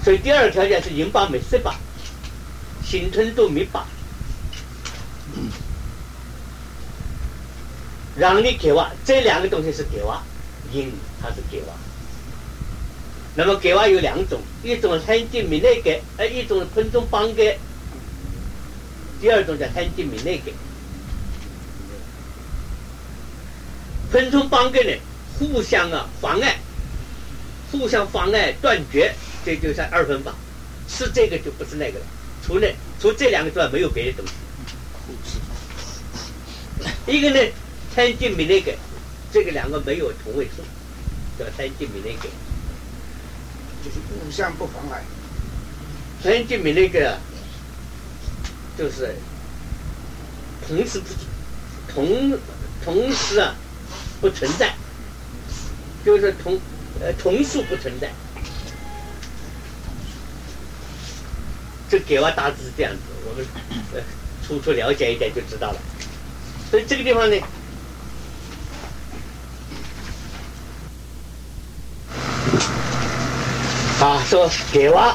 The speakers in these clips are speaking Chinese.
所以第二条件是引把没色把，形成都没把，让你给娃，这两个东西是给娃，引它是给娃。那么给娃有两种，一种很精明那个，一种是昆虫帮给，第二种叫很精明那个。昆虫帮给呢，互相妨碍，互相妨碍断绝，这就是二分法，是这个就不是那个了。除这两个之外没有别的东西。一个呢，很精明那个，这个两个没有同位素，叫很精明那个。 就是互相不妨碍。 很精明那个，就是同时不存在，就是同数不存在。这给娃大致是这样子，我们初了解一点就知道了。所以这个地方呢，说给娃，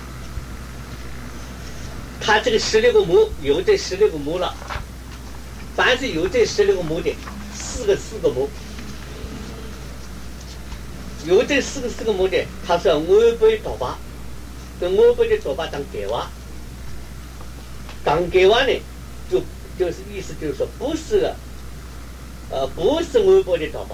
他这个16个母有这16个母了，凡是有这16个母的4个母，有这4个母的，他是我辈多巴，跟我辈的多巴当给娃，当给娃呢，就是意思就是说不是我辈的多巴，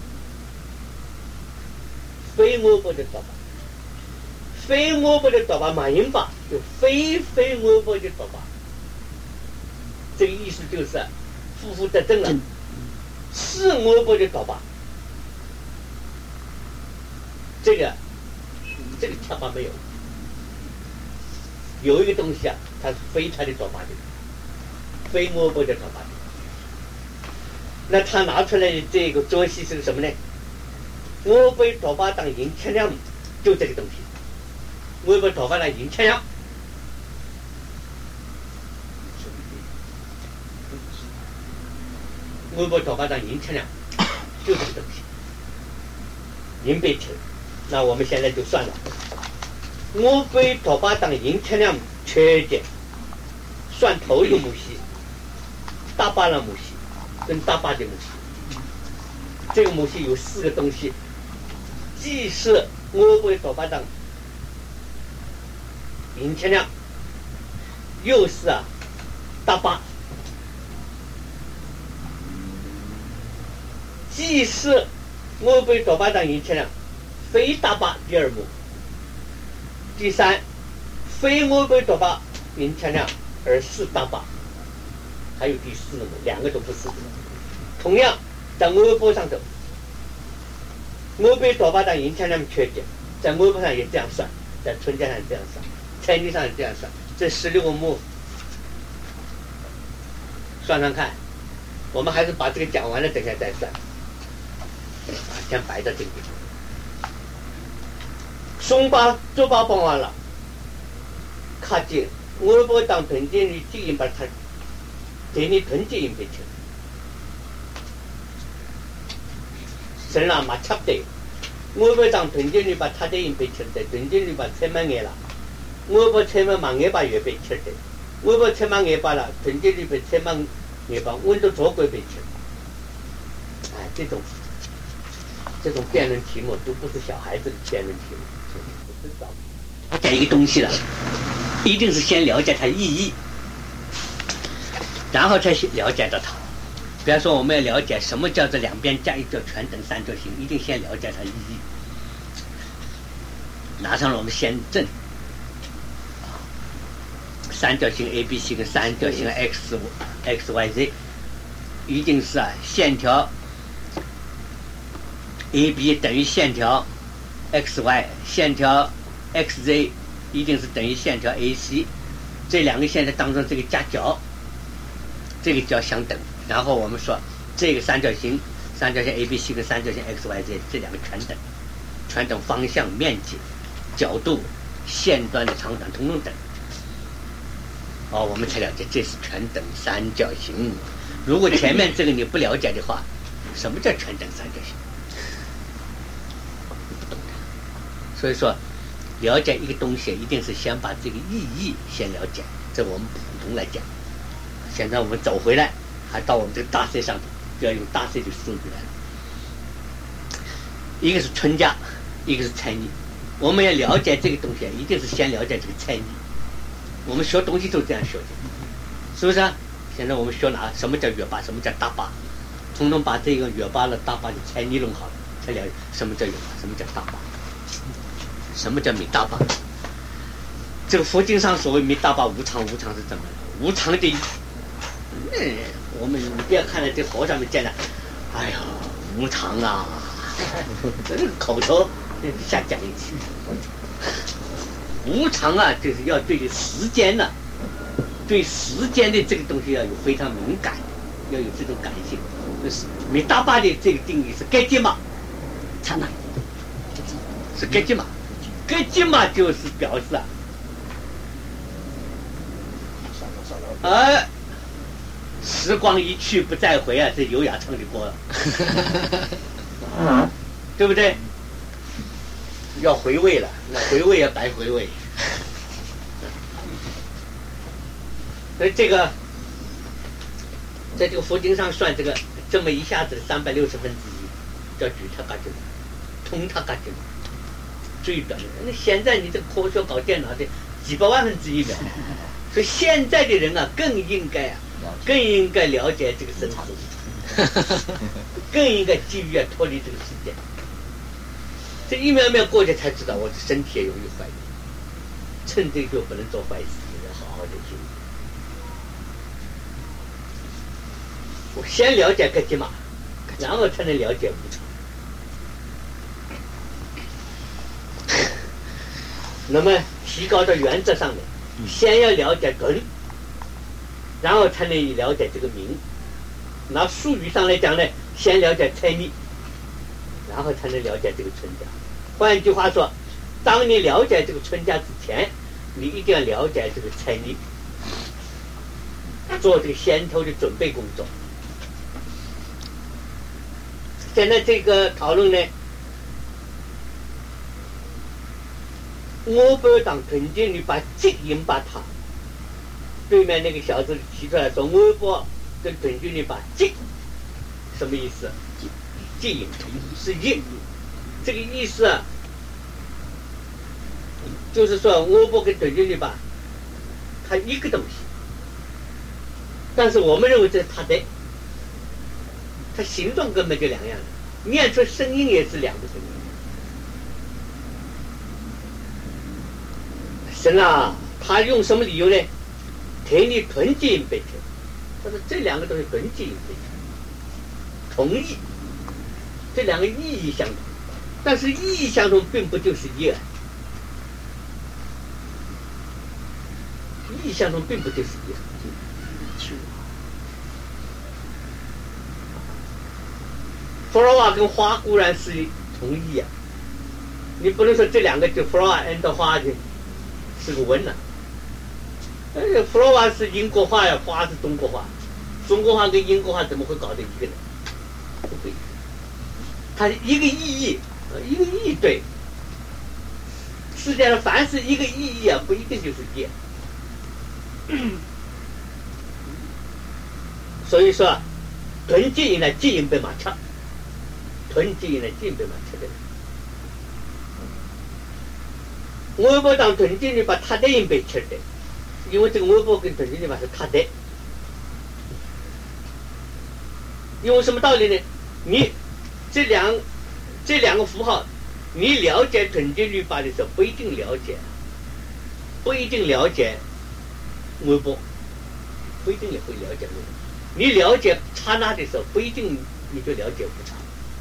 非我辈的多巴。非我辈的多巴满引法，就非我辈的多巴，这个意思就是夫妇得正了，是我辈的多巴，这个恰巴没有，有一个东西它是非他的多巴的，非我辈的多巴的，那他拿出来的这个作息是什么呢？我辈多巴当引切量，就这个东西。我辈多巴当引切量，我辈多巴当引切量，就这个东西，引被切。那我们现在就算了，我辈多巴当引切量缺点，算头一个母系，大巴的母系跟大巴的母系，这个母系有4个东西，既是我辈多巴当引切量，又是大巴，既是我辈多巴当引切量，非大巴第2母，第3，非我辈多巴引切量而是大巴，还有第4个母，2个都不是。同样在我辈上头，我辈多巴当引切量缺点，在我辈上也这样算，在纯家上这样算。天地上这样算，这16个母算算看，我们还是把这个讲完了，等下再算。先摆到这个地方。松巴做巴帮完了，卡紧，我不当囤积你这一把它，给你囤积一笔钱，身上嘛差不多，我不当囤积你把它的一笔钱的，囤积你把钱买给了。我把车门忙也把月被切的，我把车门也把了，春节里边车门也把温度做过被切。哎，这种辩论题目都不是小孩子的辩论题目，不知道。了解一个东西了，一定是先了解它意义，然后才了解到它。比方说，我们要了解什么叫做两边加一个全等三角形，一定先了解它意义。拿上了我们先证。三角形 ABC 跟三角形 XYZ 一定是线条 AB 等于线条 XY， 线条 XZ 一定是等于线条 AC， 这两个线条当中这个加角，这个叫相等。然后我们说这个三角形 ABC 跟三角形 XYZ 这两个全等方向、面积、角度、线端的长短统统等。我们才了解这是全等三角形。如果前面这个你不了解的话，什么叫全等三角形？不懂的。所以说， 了解一个东西，一定是先把这个意义先了解，这我们普通来讲。现在我们走回来，还到我们这个大赛上头，就要用大赛的数据来了。一个是春假，一个是参议。我们要了解这个东西，一定是先了解这个参议。我们学东西都这样学的，是不是啊？现在我们学什么叫月八，什么叫大八，统统把这个月八了、大八的参议弄好了，才了解什么叫月八，什么叫大八，什么叫弥大八。这个佛经上所谓弥大八无常，无常是怎么的？无常的，我们不要看了这和尚们讲的，哎呀，无常啊，这个口头瞎讲一句。无常啊，就是要对时间呢、对时间的这个东西要有非常敏感，要有这种感性。就是弥大巴的这个定义是该吉嘛，刹那，是该吉嘛，该吉嘛就是表示时光一去不再回啊，这优雅唱的歌，对不对？要回味了，那回味也白回味。所以这个，在这个佛经上算这么一下子360分之一，叫举他嘎金，通他嘎金，最短的。那现在你这个科学搞电脑的几百万分之一的，所以现在的人啊，更应该了解这个生死，更应该急于脱离这个世界。这一秒秒过去才知道，我的身体也容易坏的。趁这个不能做坏事，要好好的修。我先了解个吉嘛，然后才能了解无常。那么提高到原则上面，先要了解根，然后才能了解这个名。拿术语上来讲呢，先了解猜谜，然后才能了解这个春假。换句话说，当你了解这个春假之前，你一定要了解这个猜谜，做这个先头的准备工作。现在这个讨论呢，我不当屯经你把吉引把他，对面那个小子提出来说，我不跟屯经你把吉，什么意思？吉引是一，这个意思啊，就是说我不跟屯经你把，它一个东西，但是我们认为这是他的。它形状根本就两样的，念出声音也是两个声音。神啊，他用什么理由呢？给你囤积引被求，他说这两个都是囤积引被求，同义，这两个意义相同，但是意义相同并不就是一啊，意义相同并不就是一。flower 跟花固然是同义啊，你不能说这两个就 flower and 花的是个文了。flower 是英国话呀，花是中国话，中国话跟英国话怎么会搞成一个呢？不会，它一个意义，一个意义对。世界上凡是一个意义啊，不一定就是一。所以说，囤积引来积引被马吃。囤积引来积引被马吃的。我不当囤积你把他的引被吃的，因为这个我不跟囤积你把是他的。因为什么道理呢？你这两个符号，你了解囤积律法的时候不一定了解，我不，不一定也会了解我。你了解刹那的时候，不一定你就了解无常。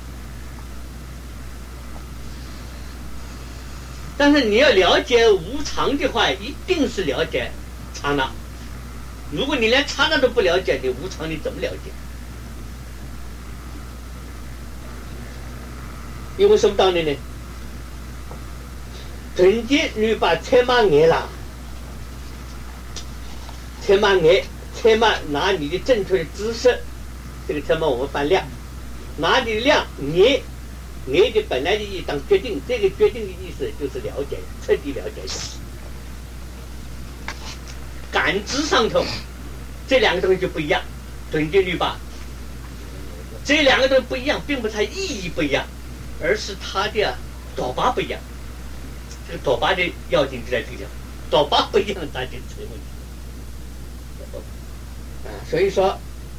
但是你要了解无常的话，一定是了解刹那。如果你连刹那都不了解，你无常你怎么了解？因为什么道理呢？囤积你把车马眼了，车马眼，车马拿你的正确的姿势，这个车马我们翻量，拿你的量眼爱的本来的意义当决定，这个决定的意思就是了解，彻底了解一下。感知上头，这两个东西就不一样，准确率吧。这两个东西不一样，并不是它意义不一样，而是它的朵巴不一样。这个朵巴的要紧就在这个地方，朵巴不一样，它就成问题。所以说，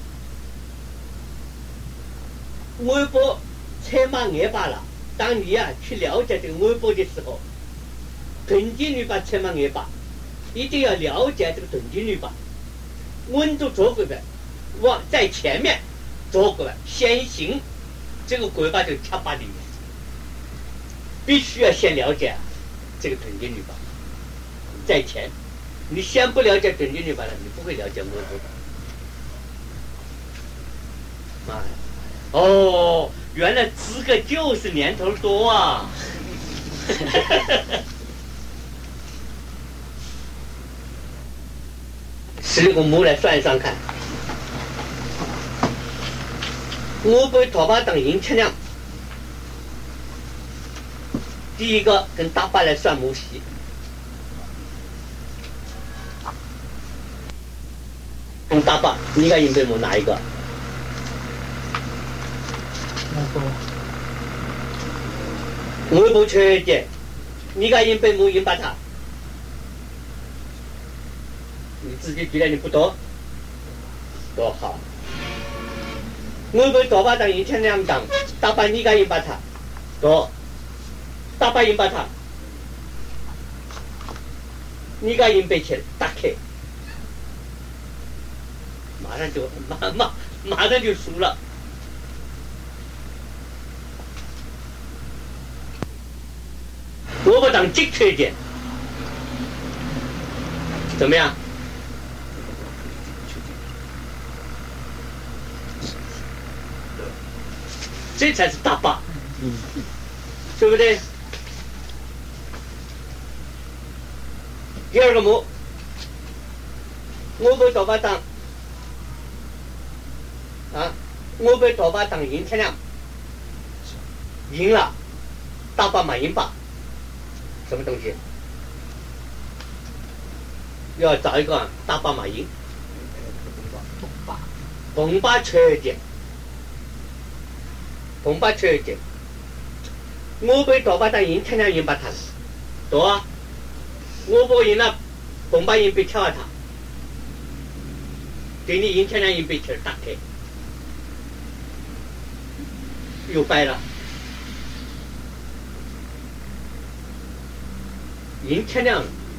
微波才嘛眼巴了。当你去了解这个微波的时候，纯净率吧才嘛眼巴，一定要了解这个纯净率吧。温度着轨的，往在前面着轨先行，这个轨吧就恰巴的意思。必须要先了解这个纯净率吧，在前。你先不了解纯净率吧了，你不会了解微波的。哦，原来资格就是年头多啊！10个目来算一算看，我被头发当银chất量，第一个跟大把来算母系。用大把，你看银背母哪一个？微波缺点，你看银背母银把它，你自己觉得你不多，多好。微波多把当银chất量当，大把你看银把它，多，大把银把它，你看银背起打开。马上就输了。我不当极缺点，怎么样？这才是大把，对不对？第二个目，我被多把当。我被多把当银chất量，赢了，大把买银把，什么东西？要找一个大把买银，bom把缺点，bom把缺点，我被多把当银chất量赢把它，多啊，我不赢了，bom把赢被跳它，对你银chất量赢被跳打开。又败了，银chất量，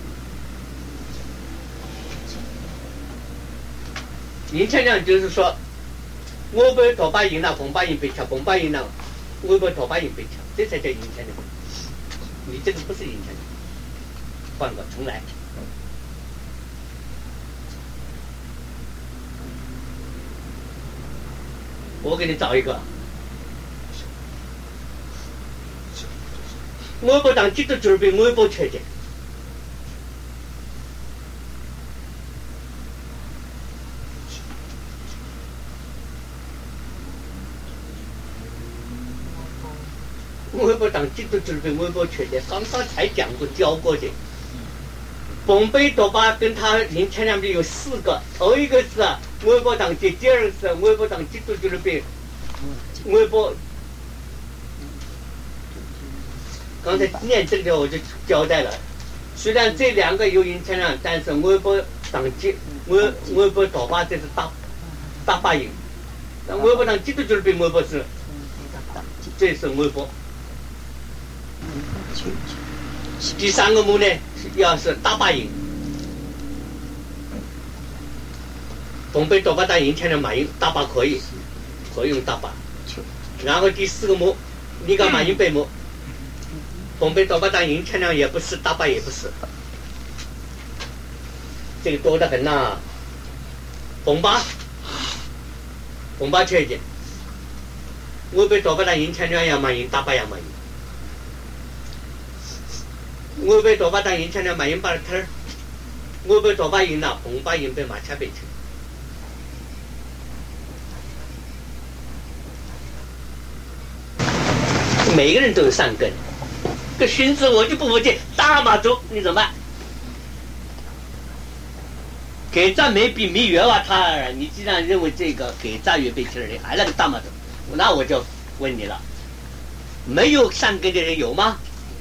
银chất量就是说，我被多把赢了，bom把赢被抢，bom把赢了，我被多把赢被抢，这才叫银chất量。你这个不是银chất量，换个重来。我给你找一个。我不当极度准备，我不缺点。我不当极度准备，我不缺点。刚刚才讲过教过的。bom贝多巴跟它银chất量里有4个，头一个是我不当极，第二个是我不当极度准备，我不。刚才念这个我就交代了，虽然这2个有银chất量，但是我不当极，我不多把这是大把银，那我不当极度准备，我不是，这是我不。第3个目呢，要是大把银，bom贝多把当银chất量买银，大把可以用大把。然后第4个目，你干买银背目。bom贝多把当银chất量也不是，大把也不是，这个多得很呐。bom巴缺点，我被多把当银chất量也买银，大把也买银。我被多把当银chất量买银把它，我被多把银了，bom把银被马车被吃。 每个人都有善根。这荀子我就不服气，大马族你怎么办？给赞美比弥约哇他，你既然认为这个给赞约被切了，还那个大马族，那我就问你了，没有善根的人有吗？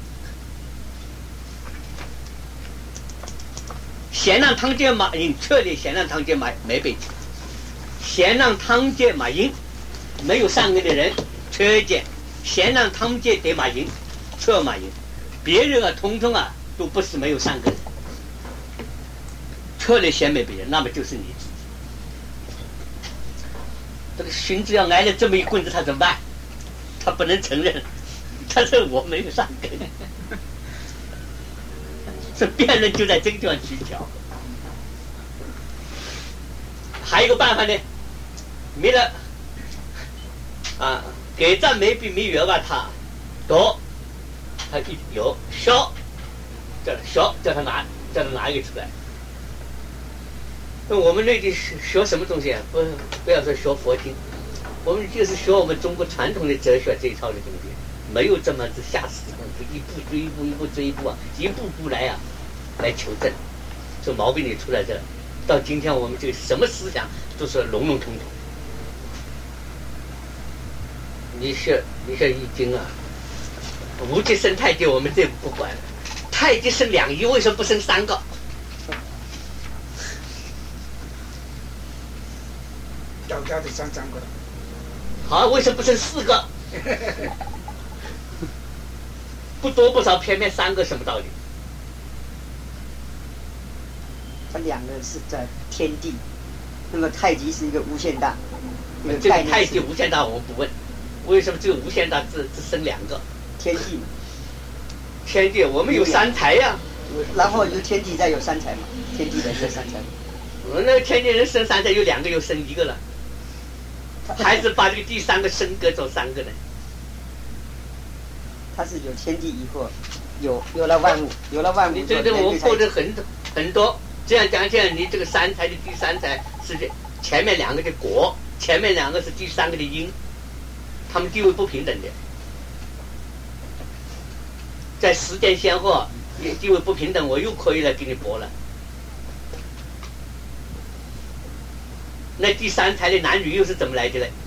贤让汤介马英确立贤让汤介马没被贤让汤介马英没有善根的人缺见贤让汤介得马英缺马英，别人啊通通啊都不是没有善根的，确立贤美别人，那么就是你自己。这个荀子要挨了这么一棍子，他怎么办？他不能承认，他说我没有善根。这辩论就在这个地方取巧。还有一个办法呢，没了啊，给赞美比弥约吧，他多，他一有小，叫他拿一个出来。那我们内地学什么东西啊？不要说学佛经，我们就是学我们中国传统的哲学这一套的东西。没有这么子下死功夫，一步追一步，一步追一步啊，一步步来啊，来求证，这毛病就出来这了。到今天我们这个什么思想都是笼笼统统。你学易经啊，无极生太极，我们这不管，太极生两仪，为什么不生三个？ 道家的三个。 好，为什么不生四个？不多不少，偏偏三个，什么道理？ 它两个是在天地，那么太极是一个无限大，一个这个概念太极无限大我们不问，为什么只有无限大只生两个？ 天地， 天地我们有三才呀， 然后有天地再有三才嘛，天地人生三才。 我那个天地人生三才有两个又生一个了，还是把这个第三个升格做三个呢？ 它是有天地以后，有了万物，有了万物。 你对对，我过得很多。这样讲起来，你这个三才的第三才是前面两个的果，前面两个是第三个的因，他们地位不平等的，在时间先后也地位不平等，我又可以来给你驳了。那第三才的男女又是怎么来的呢？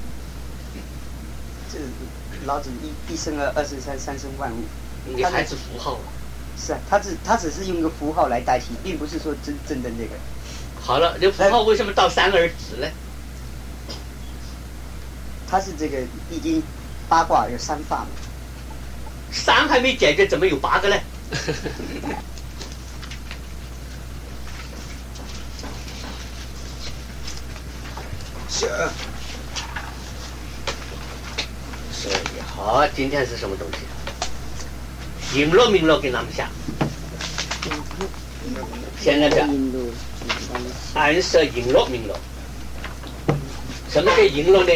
这老子一生二十三，三生万物。 你还是符号啊？ 是啊，他只是用一个符号来代替，并不是说真的这个。 好了，这符号为什么到三而止呢？ 它是这个易经八卦有三法嘛。 三还没解决，怎么有八个呢？ 12。 好，今天是什么东西？影落明落给他们下。现在讲暗色影落明落。什么叫影落呢？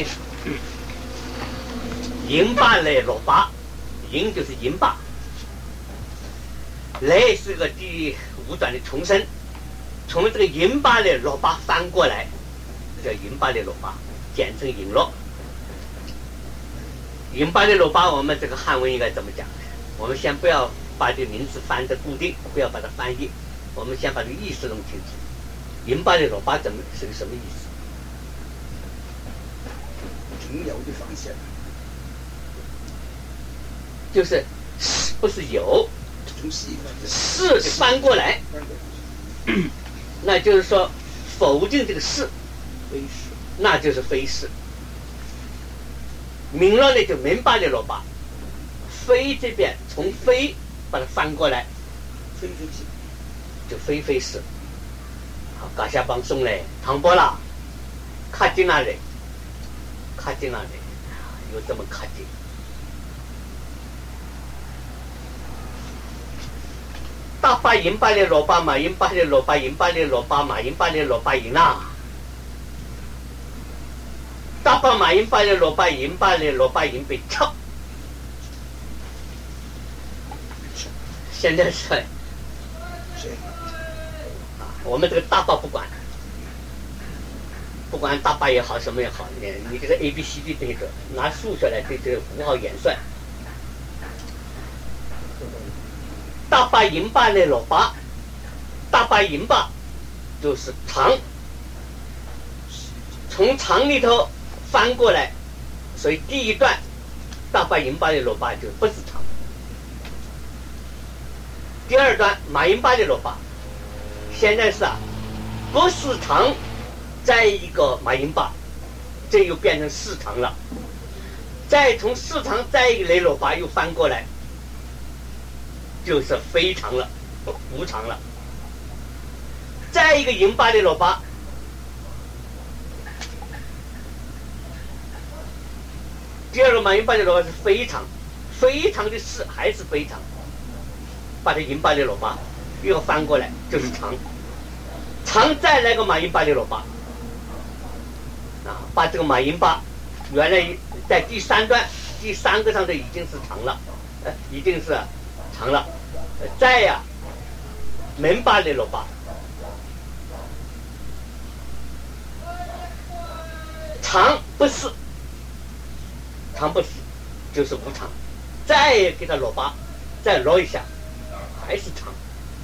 银巴来落巴，银就是银巴，来是个第五段的重生，从这个银巴来落巴翻过来，叫银巴来落巴，简称影落。银巴的罗巴，我们这个汉文应该怎么讲？我们先不要把这个名字翻得固定，不要把它翻译，我们先把这个意思弄清楚。银巴的罗巴怎么是个什么意思？ 停留的方向， 就是不是有，是的翻过来，那就是说否定这个是，那就是非是。明了呢就明白了了吧？非这边从非把它翻过来， 非是， 就非是。好，嘎下帮送嘞，唐波啦，卡近那里，有这么卡近。大把银巴的罗巴马，银巴的罗巴，银巴的罗巴马，银巴的罗巴银啦。大把马银巴的罗巴银巴的罗巴银被抄，现在是我们这个大把不管，不管大把也好什么也好，你这个 A B C D 对着拿数学来对这个符号演算， 大把银把的罗巴，大把银把就是长，从长里头翻过来，所以第一段大把银把的罗巴就不是长。第二段马银巴的罗巴，现在是不是长，再一个马银巴，这又变成四长了。再从四长再一个雷罗巴又翻过来，就是非常了，无常了。再一个银巴的罗巴，第二个马银巴的罗巴是非常，非常的四还是非常。把这银巴的罗巴又翻过来就是长，长再来个马银巴的罗巴，把这个马银巴原来在第三段第三个上头已经是长了，已经是长了，再门巴的罗巴，长不是，长不是就是无常，再给它罗巴再罗一下。还是长，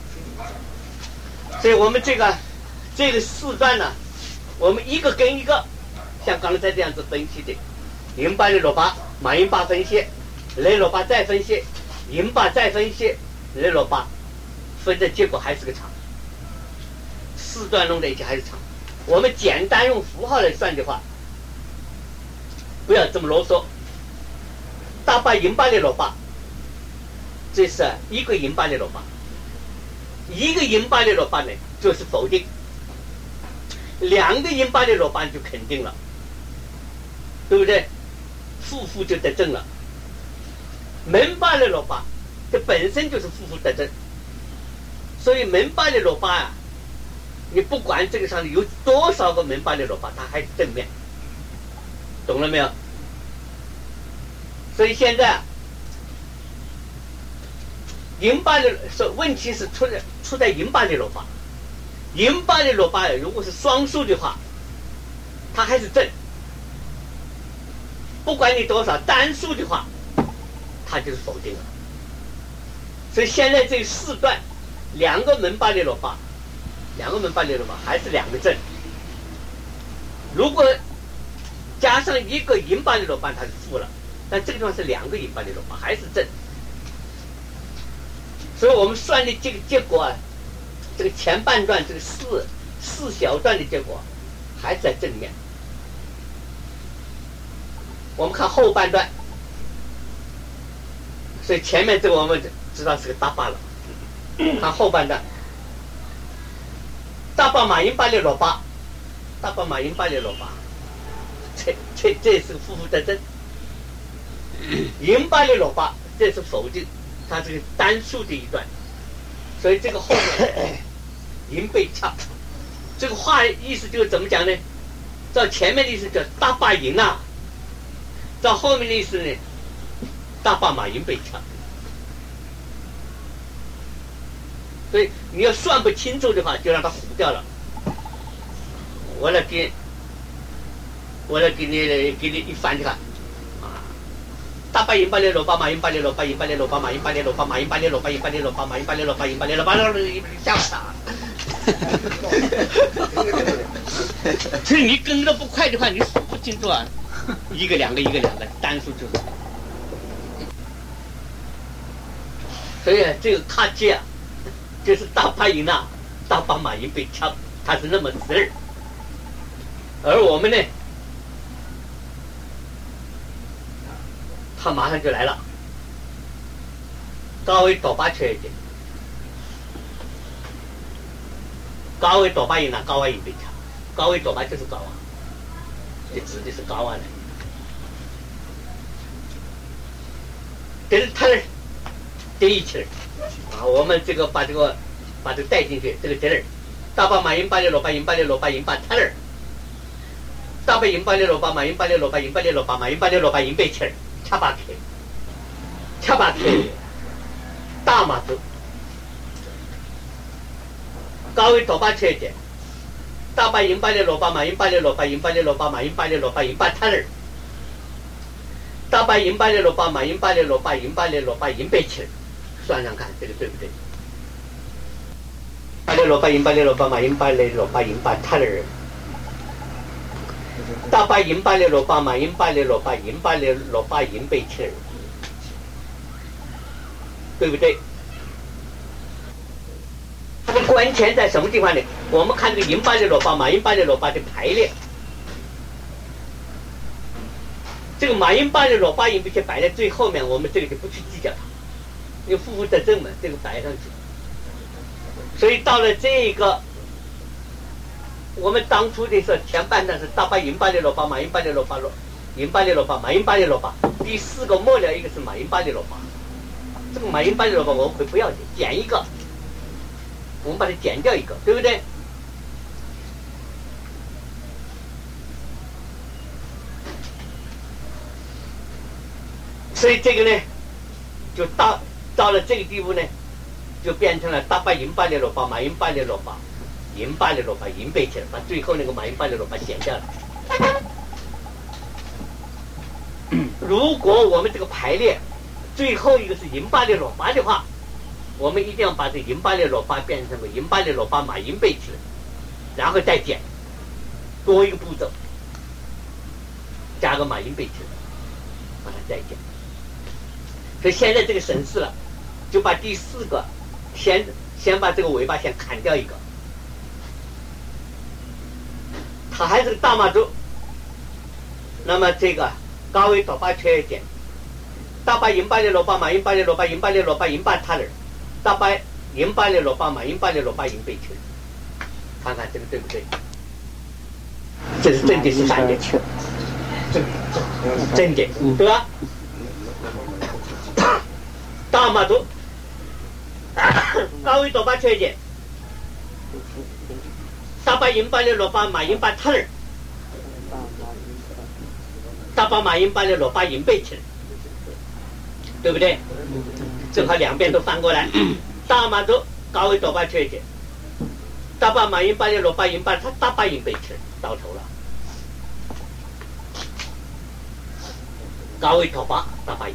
所以我们这个四段呢，我们一个跟一个，像刚才这样子分析的，银巴的罗巴，马银巴分析，雷罗巴再分析，银巴再分析，雷罗巴，分的结果还是个长，四段弄在一起还是长。我们简单用符号来算的话，不要这么啰嗦。大把银巴的罗巴。这是一个银巴的罗巴，一个银巴的罗巴呢就是否定，两个银巴的罗巴就肯定了，对不对？负负就得正了。门巴的罗巴，这本身就是负负得正，所以门巴的罗巴你不管这个上有多少个门巴的罗巴，它还是正面，懂了没有？所以现在。银巴的问题是出在银巴的罗巴，银巴的罗巴如果是双数的话，它还是正，不管你多少单数的话，它就是否定了。所以现在这四段，两个门巴的罗巴，还是两个正。如果加上一个银巴的罗巴，它是负了，但这个地方是两个银巴的罗巴，还是正。所以我们算的这个结果这个前半段这个四小段的结果还是在正面。我们看后半段，所以前面这个我们知道是个大巴了。看后半段，大巴马银巴列罗巴，大巴马银巴列罗巴，这是个负负得正。银巴列罗巴，这是否定。它这个单数的一段，所以这个后面银被差，这个话意思就是怎么讲呢？照前面的意思叫大把银照后面的意思呢，大把马银被差。所以你要算不清楚的话，就让它糊掉了。我来给你一翻去看。大把银巴列罗巴马银巴列罗巴银巴列罗巴马银巴列罗巴马银巴列罗巴银巴列罗巴马银巴列罗巴银巴列罗巴吓我傻。所以你跟得不快的话，你数不清楚啊，一个两个单数就是。所以这个卡机就是大把银大把马银被掐，它是那么字儿。而我们呢？他马上就来了，高位多巴缺一点，高位多巴赢高位赢被抢，高位多巴就是高这指的是高呢。跟他这一起我们这个把这个带进去，这个这儿，大把马银巴列罗巴银巴列罗巴银巴他儿，大把银巴列罗巴马银巴列罗巴银巴列罗巴马银巴列罗巴银被起儿。恰巴克，大马子，高位多巴缺点，大把银巴列罗巴马银巴列罗巴银巴列罗巴马银巴列罗巴银巴他儿，大把银巴列罗巴马银巴列罗巴银巴列罗巴银被起， 算算看，这个对不对？巴列罗巴银巴列罗巴马银巴列罗巴银巴他的人，大巴银巴列罗巴马银巴列罗巴银巴列罗巴银被切人，对不对？它的关键在什么地方呢？我们看这个银巴列罗巴马银巴列罗巴的排列。这个马因巴列罗巴因被切摆在最后面，我们这个就不去计较它，因为负负得正嘛，这个摆上去。所以到了这个，我们当初的时候前半段是大巴银巴列罗巴马因巴列罗巴银巴列罗巴马因巴列罗巴，第四个末了一个是马因巴列罗巴，这个马因巴列罗巴我们可以不要紧，减一个，我们把它减掉一个，对不对？所以这个呢，就到了这个地步呢，就变成了大巴银巴列罗巴马银巴列罗巴银巴列罗巴银背起来，把最后那个马银巴列罗巴减掉了。如果我们这个排列最后一个是银巴列罗巴的话，我们一定要把这银巴列罗巴变成个银巴列罗巴马银背起来，然后再减，多一个步骤，加个马银背起来，把它再减。所以现在这个省事了，就把第四个先把这个尾巴先砍掉一个，它还是个大马族，那么这个高维多巴缺一点，大巴银巴列罗巴马银巴列罗巴银巴列罗巴银巴他人，大巴银巴列罗巴马银巴列罗巴银被缺，看看这个对不对？这是正的是反的，正的，对吧？大马族高维多巴缺一点，大巴银巴列罗巴马银巴他人，大巴马银巴列罗巴银背起来，对不对？正好两边都翻过来。大马族高维多巴缺一点，大巴马银巴列罗巴银巴他大巴银背起来，到头了。高维多巴大巴银。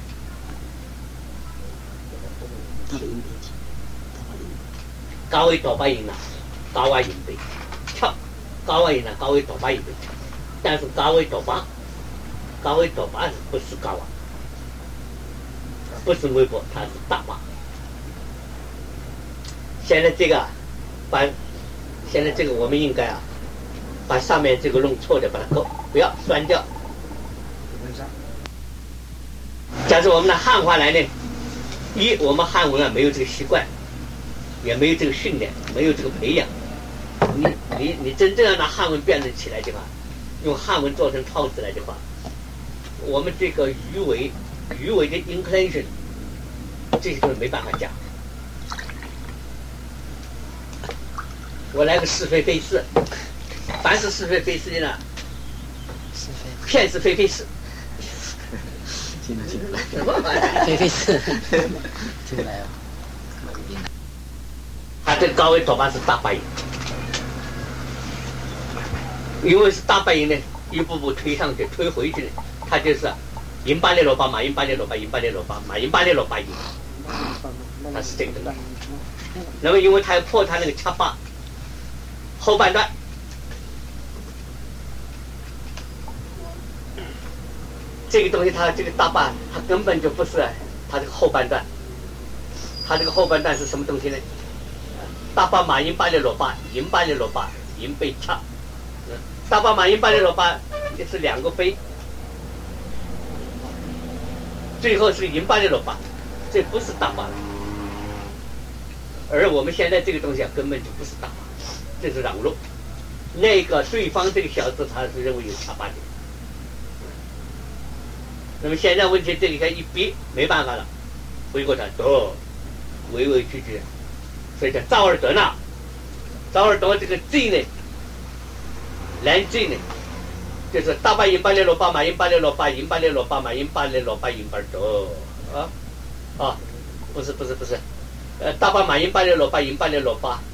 高维多巴银呢，高瓦银背，跳高瓦银呢，高维多巴银背，但是高维多巴不是高瓦，不是微波，它是大巴。现在这个现在这个我们应该把上面这个弄错的把它勾，不要删掉。假设我们的汉话来呢，我们汉文没有这个习惯，也没有这个训练，没有这个培养。你真正要拿汉文辩论起来的话，用汉文做成抄词来的话，我们这个鱼尾的 inclination 这些东西没办法讲。我来个是非非是，凡是是非非是的呢，骗是非非是。 进不来，非非是进不来啊！ 他这个高维多巴是大巴音，因为是大巴音呢，一步步推上去，推回去的，它就是银巴列罗巴马银巴列罗巴银巴列罗巴马银巴列罗巴音，它是这个的。那么因为它要破它那个恰巴后半段。这个东西它这个大巴它根本就不是它这个后半段，它这个后半段是什么东西呢？大巴马银巴列罗巴银巴列罗巴银被恰，大巴马银巴列罗巴也是两个飞，最后是银巴列罗巴，这不是大巴，而我们现在这个东西根本就不是大巴，这是嚷漏。那个对方这个小字他是认为有恰巴的。那么现在问题这里一逼没办法了，回过头委委屈屈，所以叫赵尔德纳，赵尔德这个 Z 呢，蓝 Z 呢，就是大巴银巴列罗巴马银巴列罗巴银巴列罗巴马银巴列罗巴银巴德不是，大巴马银巴列罗巴银巴列罗巴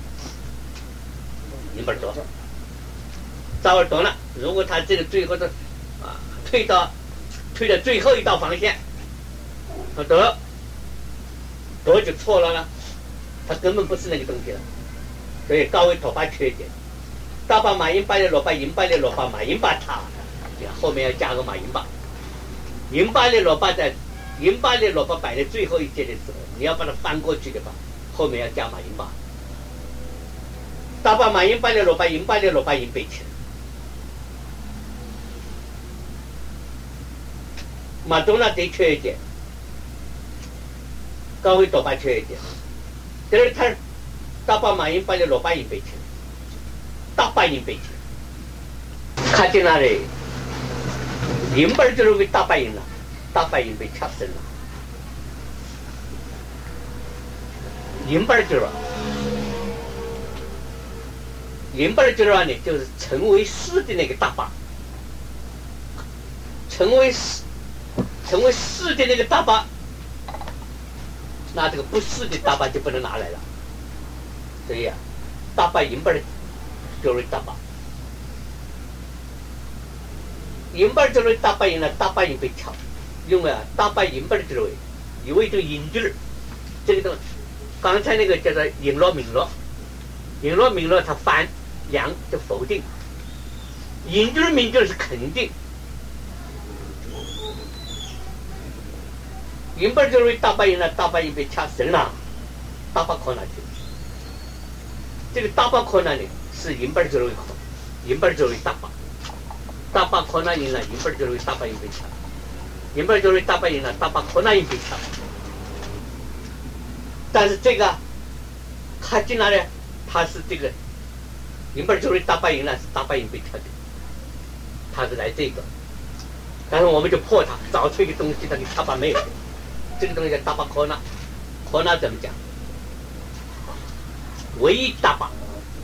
银巴德，赵尔德纳，如果他这个最后的推到最后一道防线，得夺就错了呢，它根本不是那个东西了。所以高维陀巴缺点，大巴马音巴列罗巴银巴列罗巴马音巴塔，后面要加个马音巴。银巴列罗巴在银巴列罗巴摆在最后一节的时候，你要把它翻过去的话，后面要加马音巴。大巴马音巴列罗巴银巴列罗巴银背起来。马东那得缺一点，高维多巴缺一点，这是他大巴马音巴列罗巴音背起来，大巴音背起来，看见那里，银巴就是为大巴音了，大巴音被掐深了，银巴就是银巴就是呢，就是成为四的那个大巴，成为四的那个大巴，那这个不是的大巴就不能拿来了。所以啊，大巴银巴就是大巴，银巴就是大巴银了，大巴银被抢，因为啊，大巴银巴就是有一种引句儿，这个东，刚才那个叫做引落明落，引落明落它翻阳就否定，引句儿明句儿是肯定。银巴就是大巴音了，大巴音被掐神了，大巴考哪去？这个大巴考哪里是银巴就是考，银巴就是大巴，大巴考哪音了，银巴就是大巴音被掐，银巴就是大巴音了，大巴考哪音被掐。但是这个看进来呢，它是这个银巴就是大巴音了，是大巴音被掐的，它是来这个，但是我们就破它，找出一个东西，它给掐巴没有。这个东西叫大巴科纳，科纳怎么讲？唯一大巴，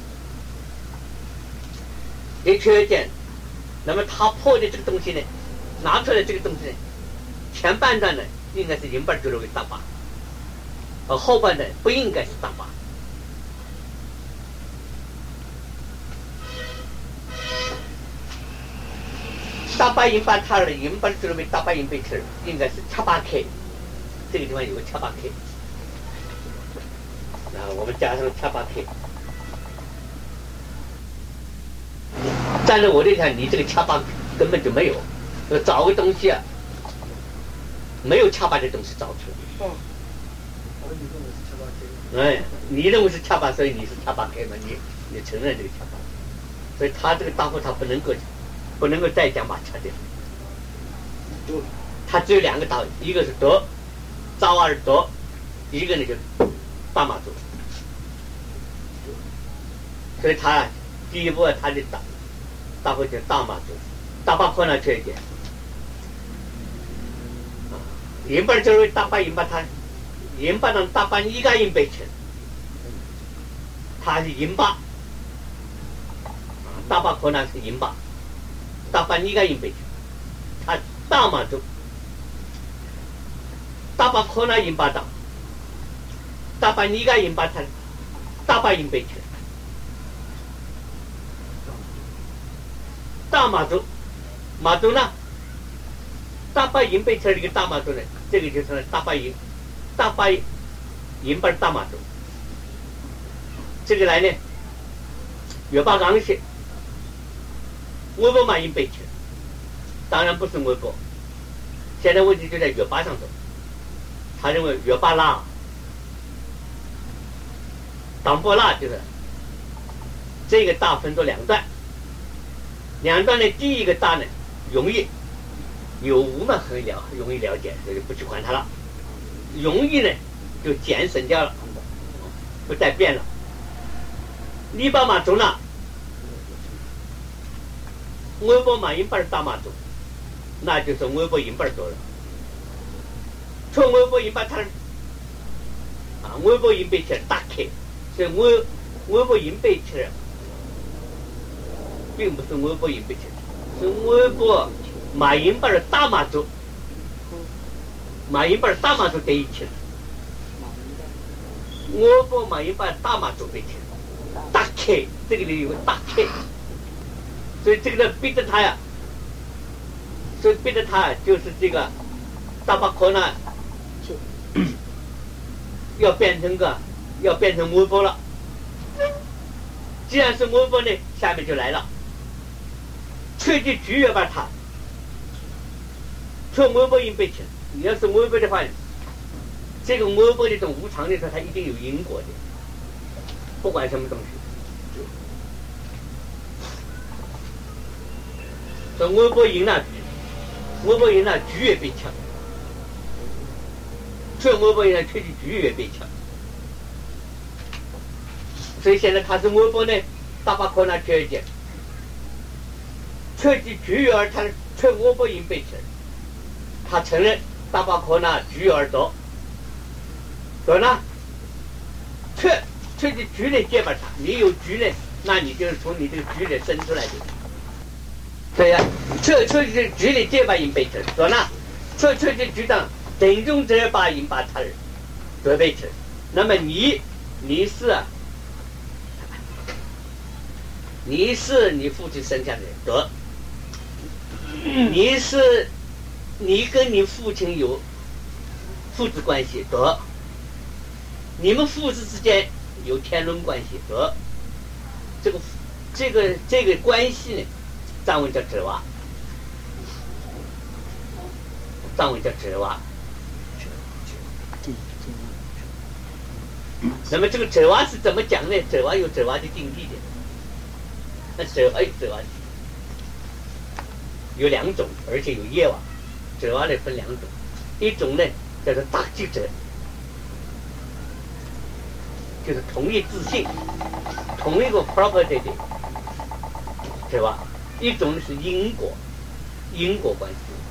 有缺点。那么他破的这个东西呢，拿出来这个东西呢，前半段呢应该是银巴就是为大巴，而后半段不应该是大巴。大巴银巴塔的银巴就是为大巴银被吃，应该是七八 K。这个地方有个七八 K， 我们加上七八 K。站在我这看，你这个七八根本就没有，找个东西啊，没有七八的东西找出来。哎，你认为是七八，所以你是七八 K 嘛？你承认这个七八，所以他这个大户他不能够再讲马七的，他只有两个道理，一个是德。招二德，一个呢就是大马族，所以他第一步他的大会叫大马族，大巴科呢缺一点，银巴就是大巴银巴他，银巴让大巴一个银被吃，他是银巴，大巴科呢是银巴，大巴一个银被吃，他大马族。大巴科纳银巴党，大巴尼嘎银巴他，大巴银被吃，大马族，马族呢？大巴银被吃这个大马族呢，这个就是大巴银巴大马族。这个来呢，约巴刚些，我不马银被吃，当然不是我不，现在问题就在约巴上头。他认为约巴拉、当波拉就是这个大分作两段，两段呢，第一个大呢容易有无嘛很容易了解，所以不去管它了。容易呢就减省掉了，不再变了。利巴马族呢，我波马银巴是大马族，那就是我波银巴族了。从我波银巴他我波银被吃大开，所以我波银被吃，并不是我波银被吃，是我波马银巴的大马族，马银巴的大马族得一吃，我波马银巴大马族被吃，大开，这个里有个大开，所以这个逼着他呀，所以逼着他就是这个大巴科呢。 要变成母波了。既然是母波呢，下面就来了，彻底拒绝把它，从母波因被成。你要是母波的话，这个母波的这种无常的时候，它一定有因果的，不管什么东西。所以母波因了拒绝被强。所以母波因了彻底拒绝被强。所以现在他是母波呢，大把可能缺一点，彻底拒绝而他从母波因被强，他承认大把可能拒而得，对呢？彻底拒了结巴他，你有拒呢，那你就是从你这个拒里生出来的。所以啊，彻底拒了结巴因被强，对呢？彻底拒当等中者把因把他得被强，那么你是你父亲生下的得，你跟你父亲有父子关系得，你们父子之间有天伦关系得，这个关系呢，藏文叫指娃，藏文叫指娃。那么这个指娃是怎么讲呢？指娃有指娃的定义的。那指娃有两种，而且有业娃。指娃呢分两种，一种呢叫做大记者，就是同一自性，同一个 property 的指娃；一种是因果关系。